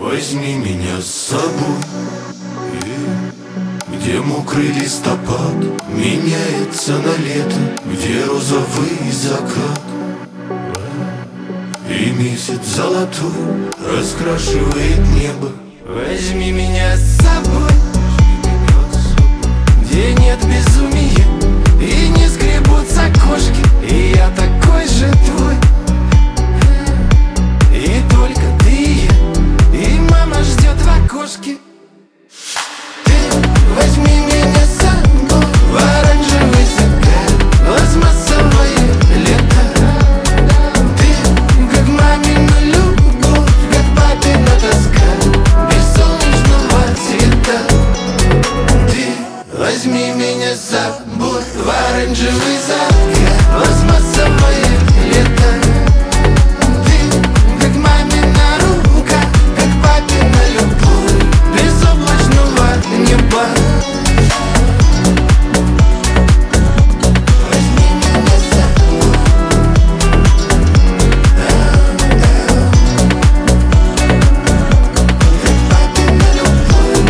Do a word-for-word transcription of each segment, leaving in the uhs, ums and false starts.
Возьми меня с собой, где мокрый листопад меняется на лето, где розовый закат и месяц золотой раскрашивает небо. Возьми меня с собой, где нет безумия и не скребутся кошки, и я такой же твой, и только ты и я, и мама ждет в окошке. Ты возьми меня с собой в оранжевый закат, пластмассовое лето. Ты как мамина любовь, как папина тоска, без солнечного света. Ты возьми меня с собой в оранжевый закат, пластмассовое лето. Ты как мамина рука, как папина любовь, без облачного неба. Возьми меня с собой, как папина любовь.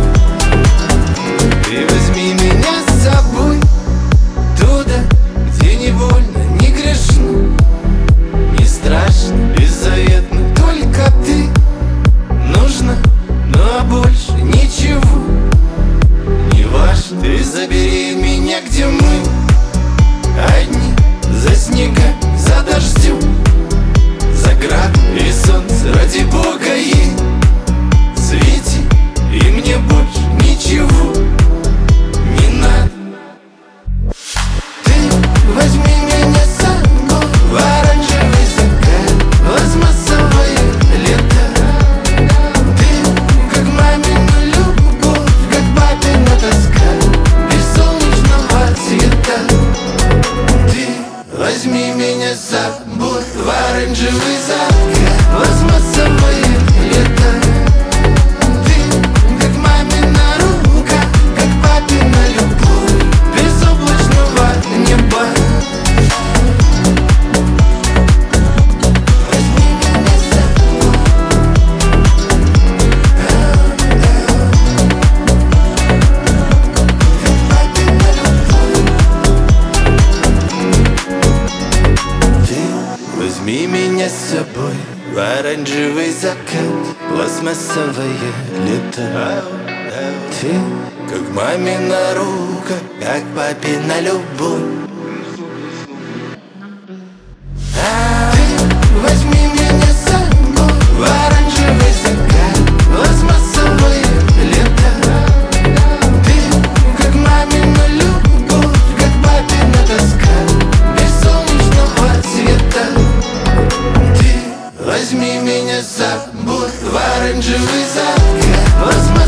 Ты возьми меня с собой туда, где не больно, не грешно, не страшно, беззаветно. Только ты нужна, но больше ничего не важно. Ты забери меня, где мы одни, за снега, за дождем, за град и солнце. Ради Бога ей свети, и мне больше ничего не надо. Ты возьми меня с собой в оранжевый закат, пластмассовое лето. Ты как мамина любовь, как папина тоска, без солнечного света. Ты возьми меня с собой в оранжевый закат, пластмассовое лето. Ты как мамина рука, как папина любовь, без облачного неба. Возьми меня с собой, как папина любовь. Ты возьми меня с собой в оранжевый закат, пластмассовое лето. Ты как мамина рука, как папина любовь. Ты возьми меня с собой в оранжевый закат, пластмассовое лето. Ты как мамина любовь, как папина тоска, без солнечного света. Ты возьми меня с собой в оранжевый закат, пластмассовое